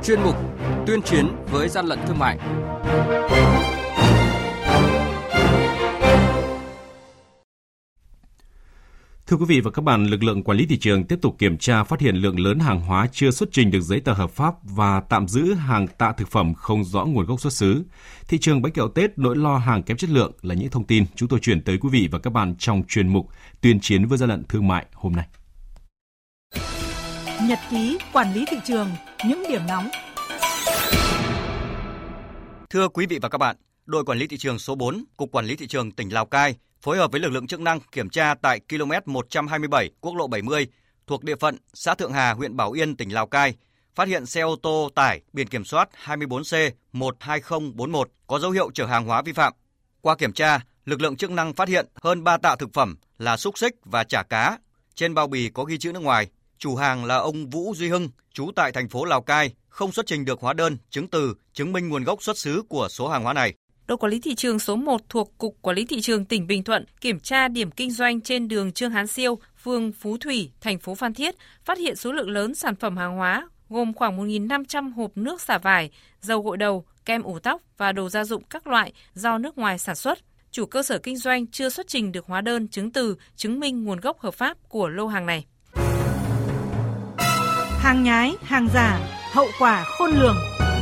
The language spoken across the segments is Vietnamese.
chuyên mục tuyên chiến với gian lận thương mại. Thưa quý vị và các bạn, lực lượng quản lý thị trường tiếp tục kiểm tra phát hiện lượng lớn hàng hóa chưa xuất trình được giấy tờ hợp pháp và tạm giữ hàng tạ thực phẩm không rõ nguồn gốc xuất xứ. Thị trường bánh kẹo Tết nỗi lo hàng kém chất lượng là những thông tin chúng tôi chuyển tới quý vị và các bạn trong chuyên mục tuyên chiến với gian lận thương mại hôm nay. Nhật ký quản lý thị trường, những điểm nóng. Thưa quý vị và các bạn, đội quản lý thị trường số 4, Cục Quản lý Thị trường tỉnh Lào Cai phối hợp với lực lượng chức năng kiểm tra tại km 127 quốc lộ 70 thuộc địa phận xã Thượng Hà, huyện Bảo Yên, tỉnh Lào Cai, phát hiện xe ô tô tải biển kiểm soát 24C12041 có dấu hiệu chở hàng hóa vi phạm. Qua kiểm tra, lực lượng chức năng phát hiện hơn 3 tạ thực phẩm là xúc xích và chả cá. Trên bao bì có ghi chữ nước ngoài. Chủ hàng là ông Vũ Duy Hưng, trú tại thành phố Lào Cai, không xuất trình được hóa đơn, chứng từ chứng minh nguồn gốc xuất xứ của số hàng hóa này. Đội quản lý thị trường số 1 thuộc Cục Quản lý Thị trường tỉnh Bình Thuận kiểm tra điểm kinh doanh trên đường Trương Hán Siêu, phường Phú Thủy, thành phố Phan Thiết, phát hiện số lượng lớn sản phẩm hàng hóa gồm khoảng 1.500 hộp nước xả vải, dầu gội đầu, kem ủ tóc và đồ gia dụng các loại do nước ngoài sản xuất. Chủ cơ sở kinh doanh chưa xuất trình được hóa đơn, chứng từ chứng minh nguồn gốc hợp pháp của lô hàng này. Hàng nhái, hàng giả, hậu quả khôn lường.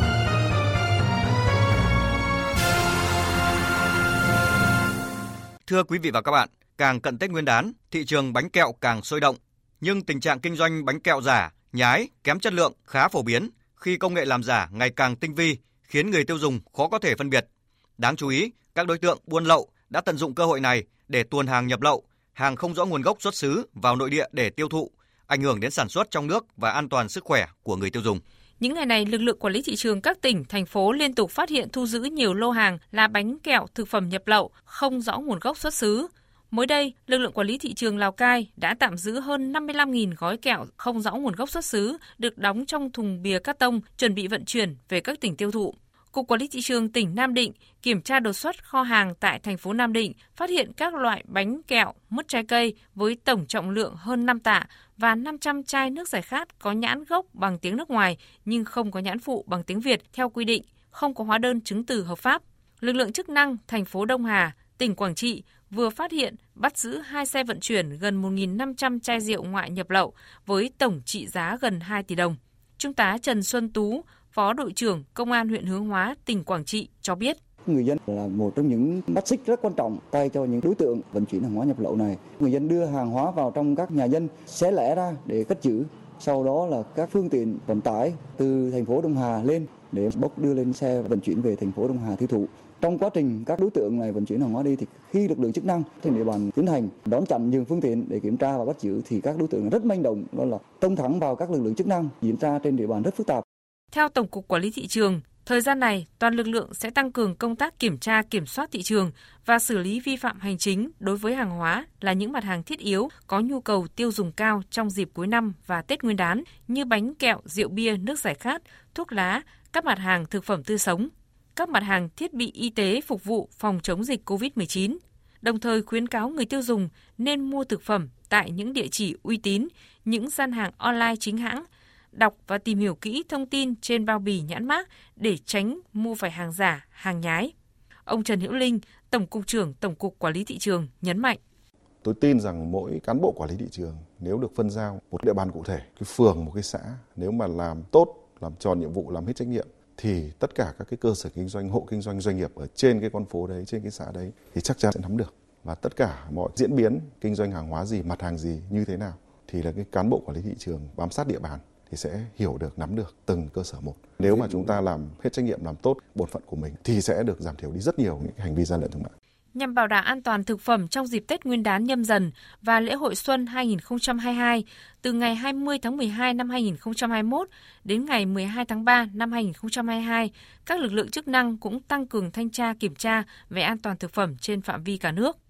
Thưa quý vị và các bạn, càng cận Tết Nguyên đán, thị trường bánh kẹo càng sôi động. Nhưng tình trạng kinh doanh bánh kẹo giả, nhái, kém chất lượng khá phổ biến khi công nghệ làm giả ngày càng tinh vi, khiến người tiêu dùng khó có thể phân biệt. Đáng chú ý, các đối tượng buôn lậu đã tận dụng cơ hội này để tuồn hàng nhập lậu, hàng không rõ nguồn gốc xuất xứ vào nội địa để tiêu thụ, ảnh hưởng đến sản xuất trong nước và an toàn sức khỏe của người tiêu dùng. Những ngày này, lực lượng quản lý thị trường các tỉnh, thành phố liên tục phát hiện thu giữ nhiều lô hàng là bánh kẹo thực phẩm nhập lậu không rõ nguồn gốc xuất xứ. Mới đây, lực lượng quản lý thị trường Lào Cai đã tạm giữ hơn 55.000 gói kẹo không rõ nguồn gốc xuất xứ được đóng trong thùng bìa cát tông chuẩn bị vận chuyển về các tỉnh tiêu thụ. Cục Quản lý Thị trường tỉnh Nam Định kiểm tra đột xuất kho hàng tại thành phố Nam Định, phát hiện các loại bánh kẹo, mứt trái cây với tổng trọng lượng hơn 5 tạ và 500 chai nước giải khát có nhãn gốc bằng tiếng nước ngoài nhưng không có nhãn phụ bằng tiếng Việt theo quy định, không có hóa đơn chứng từ hợp pháp. Lực lượng chức năng thành phố Đông Hà, tỉnh Quảng Trị vừa phát hiện bắt giữ 2 xe vận chuyển gần 1.500 chai rượu ngoại nhập lậu với tổng trị giá gần 2 tỷ đồng. Trung tá Trần Xuân Tú, Phó đội trưởng Công an huyện Hướng Hóa, tỉnh Quảng Trị cho biết. Người dân là một trong những mắt xích rất quan trọng tay cho những đối tượng vận chuyển hàng hóa nhập lậu này. Người dân đưa hàng hóa vào trong các nhà dân, xé lẻ ra để cất trữ. Sau đó là các phương tiện vận tải từ thành phố Đông Hà lên để bốc đưa lên xe vận chuyển về thành phố Đông Hà tiêu thụ. Trong quá trình các đối tượng này vận chuyển hàng hóa đi thì khi lực lượng chức năng trên địa bàn tiến hành đón chặn dừng phương tiện để kiểm tra và bắt giữ thì các đối tượng rất manh động, đó là tông thẳng vào các lực lượng chức năng diễn ra trên địa bàn rất phức tạp. Theo Tổng cục Quản lý Thị trường, thời gian này, toàn lực lượng sẽ tăng cường công tác kiểm tra, kiểm soát thị trường và xử lý vi phạm hành chính đối với hàng hóa là những mặt hàng thiết yếu có nhu cầu tiêu dùng cao trong dịp cuối năm và Tết Nguyên đán như bánh kẹo, rượu bia, nước giải khát, thuốc lá, các mặt hàng thực phẩm tươi sống, các mặt hàng thiết bị y tế phục vụ phòng chống dịch COVID-19. Đồng thời khuyến cáo người tiêu dùng nên mua thực phẩm tại những địa chỉ uy tín, những gian hàng online chính hãng, đọc và tìm hiểu kỹ thông tin trên bao bì nhãn mác để tránh mua phải hàng giả, hàng nhái. Ông Trần Hữu Linh, Tổng cục trưởng Tổng cục Quản lý Thị trường nhấn mạnh. Tôi tin rằng mỗi cán bộ quản lý thị trường nếu được phân giao một địa bàn cụ thể, cái phường, một cái xã, nếu mà làm tốt, làm tròn nhiệm vụ, làm hết trách nhiệm thì tất cả các cái cơ sở kinh doanh, hộ kinh doanh, doanh nghiệp ở trên cái con phố đấy, trên cái xã đấy thì chắc chắn sẽ nắm được. Và tất cả mọi diễn biến kinh doanh hàng hóa gì, mặt hàng gì, như thế nào thì là cái cán bộ quản lý thị trường bám sát địa bàn thì sẽ hiểu được, nắm được từng cơ sở một. Nếu mà chúng ta làm hết trách nhiệm, làm tốt bổn phận của mình thì sẽ được giảm thiểu đi rất nhiều những hành vi gian lận thương mại. Nhằm bảo đảm an toàn thực phẩm trong dịp Tết Nguyên đán Nhâm Dần và lễ hội Xuân 2022, từ ngày 20 tháng 12 năm 2021 đến ngày 12 tháng 3 năm 2022, các lực lượng chức năng cũng tăng cường thanh tra kiểm tra về an toàn thực phẩm trên phạm vi cả nước.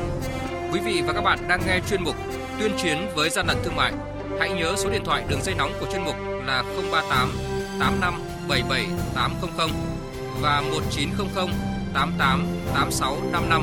Quý vị và các bạn đang nghe chuyên mục Tuyên chiến với gian lận thương mại. Hãy nhớ số điện thoại đường dây nóng của chuyên mục là 038 85 77 800 và 1900 88 86 55.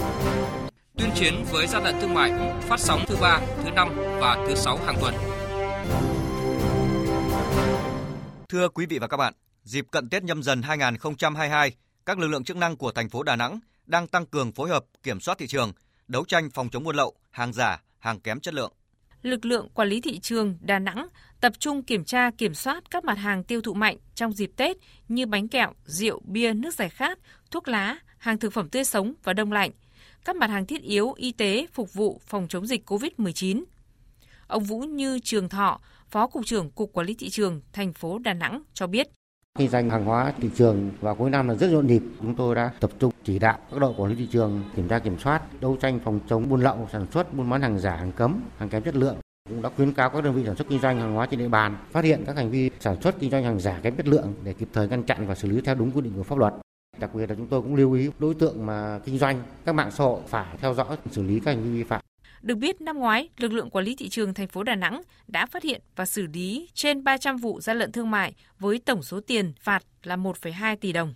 Tuyên chiến với gian lận thương mại phát sóng thứ 3, thứ 5 và thứ 6 hàng tuần. Thưa quý vị và các bạn, dịp cận Tết Nhâm Dần 2022, các lực lượng chức năng của thành phố Đà Nẵng đang tăng cường phối hợp kiểm soát thị trường, đấu tranh phòng chống buôn lậu, hàng giả, hàng kém chất lượng. Lực lượng quản lý thị trường Đà Nẵng tập trung kiểm tra, kiểm soát các mặt hàng tiêu thụ mạnh trong dịp Tết như bánh kẹo, rượu, bia, nước giải khát, thuốc lá, hàng thực phẩm tươi sống và đông lạnh, các mặt hàng thiết yếu, y tế phục vụ phòng chống dịch COVID-19. Ông Vũ Như Trường Thọ, Phó Cục trưởng Cục Quản lý Thị trường thành phố Đà Nẵng cho biết. Kinh doanh hàng hóa thị trường vào cuối năm là rất nhộn nhịp. Chúng tôi đã tập trung chỉ đạo các đội quản lý thị trường kiểm tra kiểm soát, đấu tranh phòng chống buôn lậu, sản xuất, buôn bán hàng giả, hàng cấm, hàng kém chất lượng. Cũng đã khuyến cáo các đơn vị sản xuất kinh doanh hàng hóa trên địa bàn phát hiện các hành vi sản xuất kinh doanh hàng giả kém chất lượng để kịp thời ngăn chặn và xử lý theo đúng quy định của pháp luật. Đặc biệt là chúng tôi cũng lưu ý đối tượng mà kinh doanh các mạng xã hội phải theo dõi xử lý các hành vi vi phạm. Được biết, năm ngoái, lực lượng quản lý thị trường thành phố Đà Nẵng đã phát hiện và xử lý trên 300 vụ gian lận thương mại với tổng số tiền phạt là 1,2 tỷ đồng.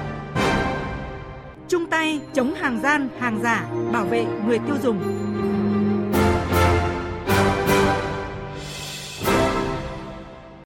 Chung tay chống hàng gian, hàng giả, bảo vệ người tiêu dùng.